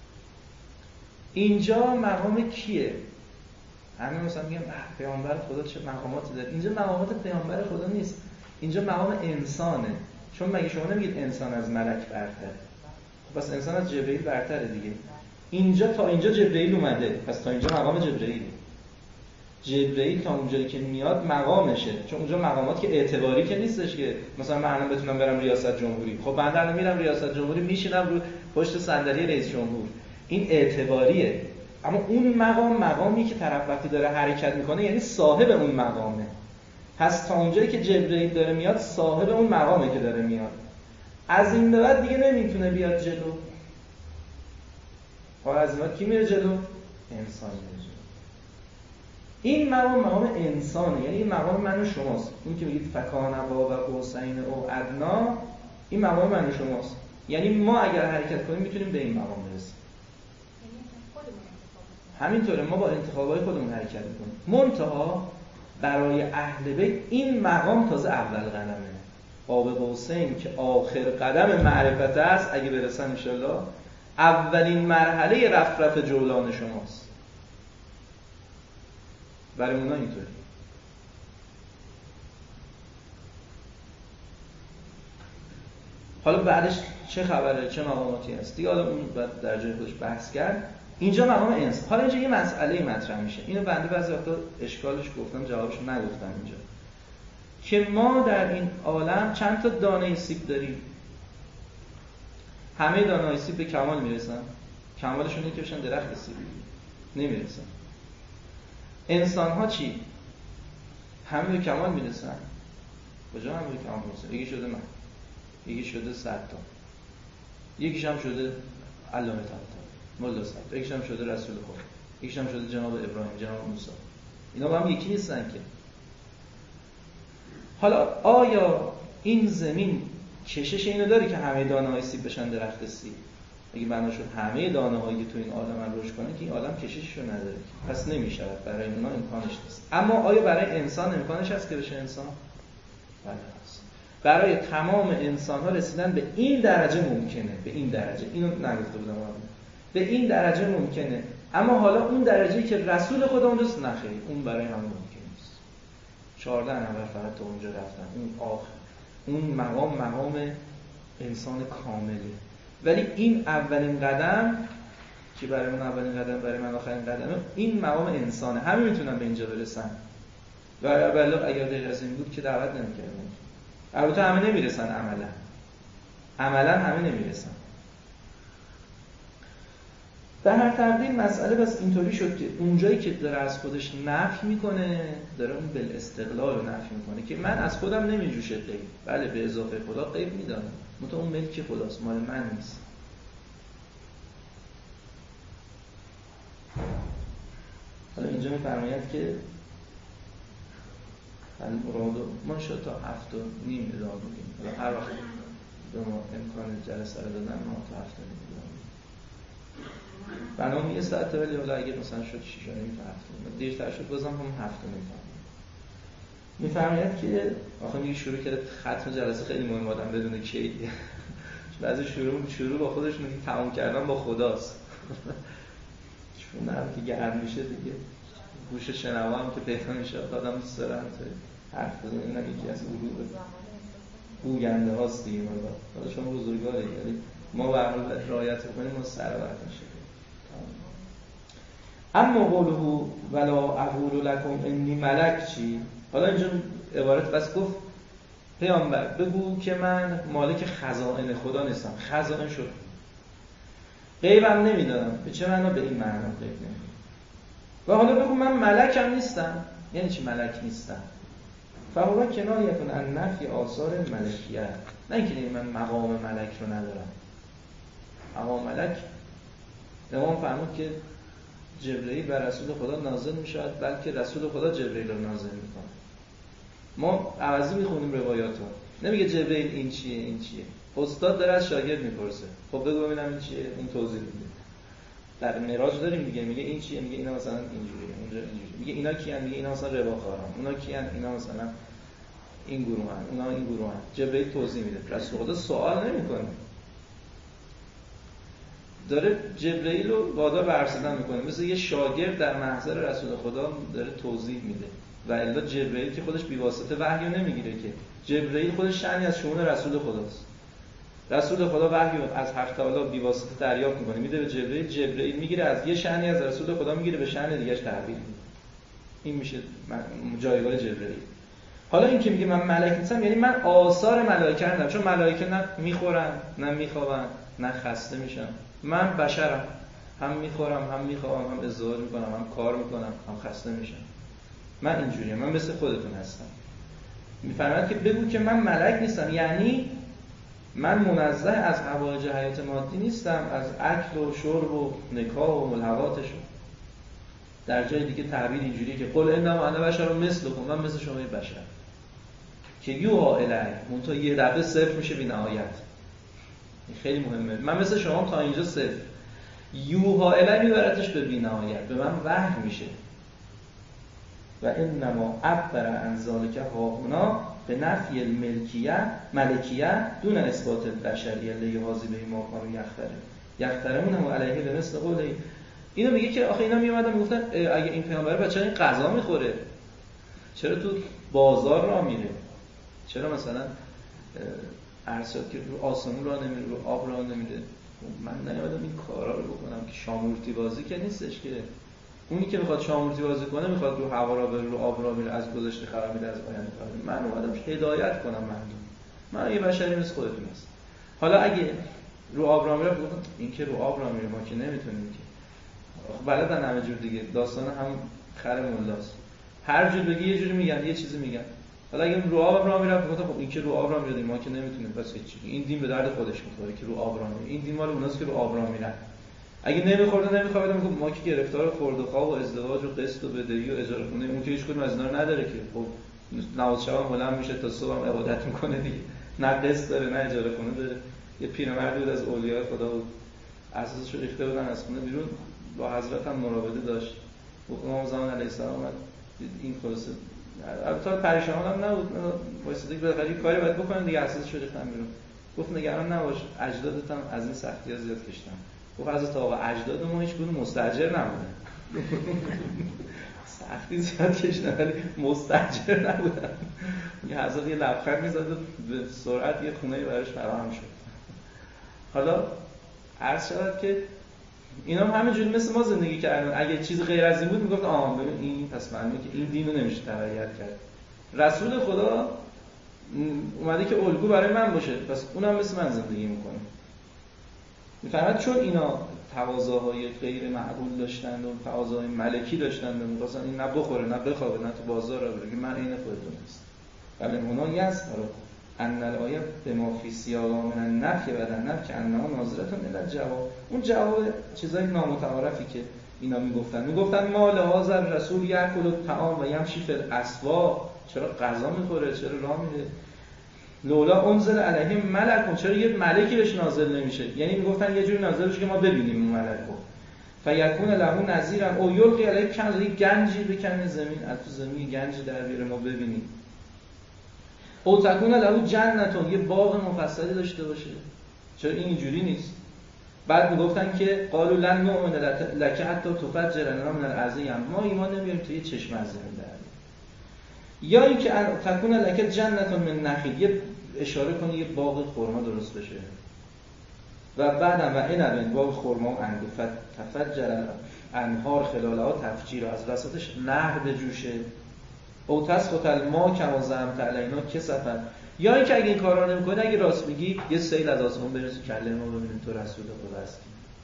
اینجا مقام کیه؟ همه مثلا میگم پیامبر خدا چه مقاماتی داره. اینجا مقامات پیامبر خدا نیست، اینجا مقام انسانه. چون مگه شما نمیگید انسان از ملک برتره؟ پس انسان از جبرئیل برتره دیگه. اینجا تا اینجا جبرئیل اومده، پس تا اینجا مقام جبرئیل. جبرئیل تا اونجایی که میاد مقامشه، چون اونجا مقامات که اعتباری که نیستش که مثلا من الان بتونم برم ریاست جمهوری. خب من الان میرم ریاست جمهوری میشینم رو پشت صندلی رئیس جمهور، این اعتباریه. اما اون مقام مقامی که طرف وقتی داره حرکت میکنه یعنی صاحب اون مقامه. پس تا اونجایی که جبرئیل داره میاد صاحب اون مقامه که داره میاد. از این به بعد دیگه نمیتونه بیاد جلو. حالا از این بعد کی میره جلو؟ انسان میره جلو. این مقام مقام انسانه، یعنی این مقام من و شماست. این که میگید فکان قاب قوسین او ادنا، این مقام من و شماست. یعنی ما اگر حرکت کنیم میتونیم به این مقام برسیم. همینطوره، ما با انتخابای خودمون حرکت میکنیم. منتها برای اهل بیت این مقام تازه اول قدمه. قاب قوسین که آخر قدم معرفت است، اگه برسن انشالله اولین مرحله رفت رفت جولان شماست. برای اونا اینطوره. حالا بعدش چه خبره، چه مقاماتی هست دیگه، حالا اون بعد در جای خودش بحث کرد. اینجا مقام انسان. حالا اینجا یه مسئله مطرح میشه، اینو بنده بعضی وقتا اشکالش گفتم جوابش نگفتم اینجا، که ما در این عالم چند تا دانه سیب داریم. همه دانه‌های سیب به کمال میرسن؟ کمالشون اینه که بشن درخت سیب، نمیرسن. انسان ها چی؟ همه به کمال میرسن؟ کجا همه به کمال میرسن؟ یکی شده من، یکی شده صد تا، یکیش هم شده علامه طباطبایی مولا صد، یکیش هم شده رسول خدا، یکیش هم شده جناب ابراهیم، جناب موسی. اینا با هم یکی نیستن که. حالا آیا این زمین کشش اینو داره که همه دانه‌های سیب بشن درخت سیب؟ اگه بنا شد همه دانه‌هایی که تو این عالم رشد کنه که این عالم کشششو نداره، پس نمی‌شود، برای اونا امکانش نیست. اما آیا برای انسان امکانش هست که بشه انسان؟ بله هست. برای تمام انسان‌ها رسیدن به این درجه ممکنه، به این درجه. اینو نگفته بودم قبلا. به این درجه ممکنه. اما حالا اون درجه‌ای که رسول خدا اونجاست، نه خیر، اون برای همه ممکن نیست. چهارده نفر فقط تا اونجا رفتن. اون آخر اون مقام مقام انسان کامله. ولی این اولین قدم که برای اون اولین قدم، برای من آخرین قدمه، این مقام انسانه. همه میتونن به اینجا برسن. و بلکه اگر غیر از این بود که دعوت نمی‌کردن. البته همه نمیرسن عملا. عملا همه نمیرسن. در هر تقدیر مسئله بس اینطوری شد که اونجایی که داره از خودش نفی میکنه، داره اون بالاستقلال رو نفی میکنه که من از خودم نمیجوشه غیب. بله به اضافه خدا غیب میدانم، منتها اون ملک خداست، مال من نیست. حالا اینجا میفرماید که المراد ما شد تا هفت و نیم ادامه بگیم. حالا هر وقت به ما امکان جلسه رو دادن ما تا هفت و نیم ادامه بگیم. برنامه یه ساعت ولی حالا اگه مثلا شد شیش و نیم تا هفت و نیم، دیرتر شد بازم هم هفت و نیم تا میفرماید که آخه میگه شروع کرد ختم جلسه خیلی مهم آدم بدونه کی. بعضی شروع شروع با خودشون که تمام کردن با خداست. چون هم که گرم میشه دیگه گوش شنوا هم که پیدا میشه آدم دوست دارن حرف بزنه. اینا یکی از علوم گوینده هاست دیگه. حالا شما بزرگوارید ولی ما به عمل رعایت کنیم ما سر برد میشه. اما قوله ولا اقول لكم انی ملک چی؟ حالا اینجا عبارت بس گفت پیامبر بگو که من مالک خزائن خدا نیستم. خزائن شد غیبم نمیدانم. به چه معنا؟ به این معنا غیب نمیدانم. و حالا بگو من ملکم نیستم. یعنی چی ملک نیستم؟ فهو کنایه عن نفی آثار ملکیت. نه اینکه من مقام ملک رو ندارم. مقام ملک امام فرمود که جبرئیل بر رسول خدا نازل میشود، بلکه رسول خدا جبرئیل رو نازل میکنه. ما عوضی میخونیم روایاتو. نمیگه جبرئیل این چیه این چیه. استاد داره از شاگرد میپرسه خب بگو ببینم این چیه، اون توضیح میده. در معراج داریم دیگه، میگه این چیه، میگه اینا مثلا اینجوریه، اونجا اینجوریه. میگه اینا کیان، میگه اینا مثلا رباخاران، اونا کیان، اینا مثلا این گروهن، اونا این گروهن. جبرئیل توضیح میده. رسول خدا سوال نمیکنه. داره جبرئیل رو وادار به ارسیدن میکنه، مثل یه شاگرد در محضر رسول خدا داره توضیح میده. و الا جبرئیل که خودش بی‌واسطه وحی رو نمیگیره که، جبرئیل خودش شأنی از شؤون رسول خداست. رسول خدا وحی رو از حق تعالی بی‌واسطه دریافت میکنه، میده به جبرئیل، جبرئیل میگیره از یه شأنی از رسول خدا میگیره به شأن دیگه‌اش تحویل میده. این میشه جایگاه جبرئیل. حالا این که میگه من ملک نیستم، یعنی من آثار ملائکه ندارم، چون ملائکه نه میخورن نه میخوابن نه خسته میشن. من بشرم، هم میخورم هم میخوابم هم ازدواج میکنم هم کار میکنم هم خسته میشم. من اینجوریم، من مثل خودتون هستم. میفرماید که بگو که من ملک نیستم، یعنی من منزه از حوائج حیات مادی نیستم، از اکل و شرب و نکاح و ملحقاتشون. در جای دیگه تعبیر اینجوریه که قل انما انا بشر مثلکم، من مثل شما بشر که یوها الی، منتها یه دفعه صفر میشه بی نهایت. این خیلی مهمه. من مثل شما تا اینجا صفر، یوها الی میبرتش به بی نهایت، به من وحی میشه. و انما عبر عن ذلک هاهنا به نفی الملکیه ملکیه دون اثبات البشریه لیحاظی به ما کانوا یختره یخترمون هم علیه به مثل قوله. اینو میگه که آخه اینا میومدن میگفتن اگه این پیامبر بچه‌ها این غذا میخوره، چرا تو بازار راه میره، چرا مثلا ارشد که رو آسمون راه نمیره، رو آب راه نمیره. من نمیدونم این کارا رو بکنم که شامورتی بازی که نیستش که. اونی که میخواد شامورتی بازی کنه میخواد رو هوا را بره، رو آب را میره، از گذشته خبر میده، از آینده خبر میده. من اومدم هدایت کنم مردم. من یه بشری مثل خودتون هستم. حالا اگه رو آب را میره، بگم این که رو آب را میره ما که نمیتونیم که. بلدن همه جور دیگه، داستان هم خر مولاست. هر جور بگی یه جوری میگن، یه چیزی میگن. حالا اگه رو آب را میره، بگم خب این که رو آب را میره ما که نمیتونیم، پس هیچ. این دین به درد خودش میخوره که رو آب را میره. این دین مال اوناست که رو آب را میرن. اگه نمیخورده نمیخواد میگم ما که گرفتار خورد و خواب و ازدواج و قسط و بدهی و اجاره خونه، اون که هیچ کدوم از اینا رو نداره که. خب نماز شب هم بلند میشه تا صبح هم عبادت میکنه دیگه، نه قسط داره نه اجاره خونه داره. یه پیرمردی بود از اولیاء خدا بود، اساسش رو ریخته بودن از خونه بیرون، با حضرت هم مراوده داشت. امام زمان علیه السلام اومد این خلاصه البته پریشان هم نبود، واسه دیگه بالاخره کاری باید بکنن دیگه، اساسش رو ریختن بیرون. گفت نگران نباش، اجدادت هم از این سختی‌ها زیاد کشتن. گفت حضرت آقا اجداد ما هیچ کدوم مستاجر نبودن. سختی زیاد کشیدن ولی مستاجر نبودن. یه حضرت یه لبخند می‌زد و به سرعت یه خونه براش فراهم شد. حالا عرض شود که اینا هم همینجوری مثل ما زندگی کردن. اگه چیز غیر از این بود میگفت آها ببین این پس معنی که این دین رو نمیشه تغییر کرد. رسول خدا اومده که الگو برای من باشه، پس اونم مثل من زندگی میکنه. میفهمد چون اینا تقاضاهای غیر معقول داشتند و تقاضاهای ملکی داشتند و می‌خواستن این نه بخوره نه بخوابه نه تو بازار را بره، من عین خودتون هست. ولی هنا یسر ان الآیه به ما فی سیاق من النفی و النفی انها ناظرة الی الجواب. اون جواب چیزای نامتعارفی که اینا میگفتن میگفتن ما لهذا الرسول یاکل الطعام و یمشی فی الاسواق، چرا غذا میخوره، چرا راه میره. لولا انزل علیه ملک، چرا یه ملکی بهش نازل نمیشه. یعنی میگفتن یه جوری نازل بشه که ما ببینیم اون ملکو. فیکون له نذیرا او یلقی علیه کنز، گنجی بکنه زمین، از تو زمین گنجی در بیاره ما ببینیم. او تکون له جنتون، یه باغ مفصلی داشته باشه. چرا این اینجوری نیست؟ بعد میگفتن که قالوا لن نؤمن لک حتی تفجر لنا من الارض ینبوعا، ما ایمان نمیاریم تو یه چشمه از زمین در. یا اینکه تکون لک جنتون من نخیل، یه اشاره کنه یه باغ خرما درست بشه. و بعدم و عنب، باغ خرما و انگور، تفجر انهار خلالها تفجیر، از وسطش نهر بجوشه. او تسقط الماء کما زعمت علینا کسفا. یا اینکه اگه این کارا رو نمی‌کنی، اگه راست میگی یه سیل از آسمون برسه کله ما ببینیم تو رسول خدا هستی.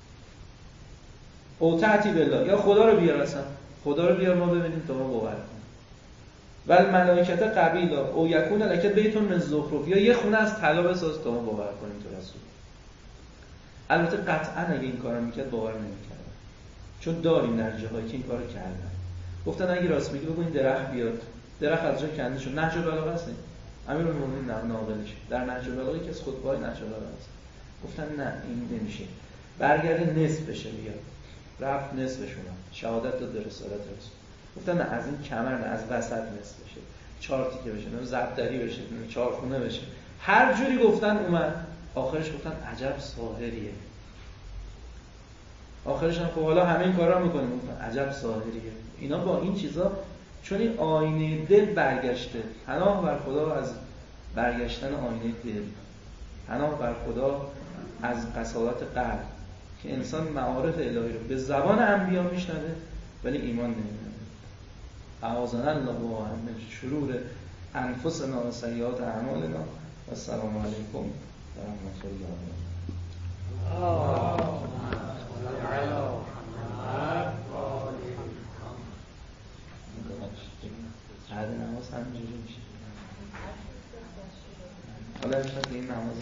او تعتی بالله، یا خدا رو بیار، اصلا خدا رو بیار ما ببینیم تا ما باور کنیم. ول ملائکه قبیلا او یکون لک بیت من زخرف، یا یه خونه از طلا بساز تا ما باور کنیم تو رسول. البته قطعا اگه این کارا میکرد باور نمی‌کردن، چون داریم در جاهایی که این کارو کردن. گفتن اگه راست میگی بگو این درخت بیاد، درخت از جا کنده شد. نهج البلاغه است، امیرالمومنین ناقلش در نهج البلاغه که از خطبه‌های نهج البلاغه است. گفتن نه این نمیشه، برگرده نصف بشه بیاد. رفت نصفشون شهادت داد به رسالت رسول. گفتن نه از این کمر نه، از وسط نصف بشه، چهار تیکه بشه، نه زبدری بشه، نه چهار خونه بشه. هر جوری گفتن اومد. آخرش گفتن عجب ساحریه. آخرش هم خب حالا همه این کارا میکنیم، عجب ساحریه. اینا با این چیزا، چون این آینه دل برگشته. پناه بر خدا از برگشتن آینه دل، پناه بر خدا از قساوت قلب که انسان معارف الهی رو به زبان انبیا میشنوه ولی ایمان نمیاره. اعاذنا الله و من شرور انفسنا و سیئات اعمالنا. و السلام علیکم و رحمت الله و بعد نماز همینجوری میشه. حالا امشب این نماز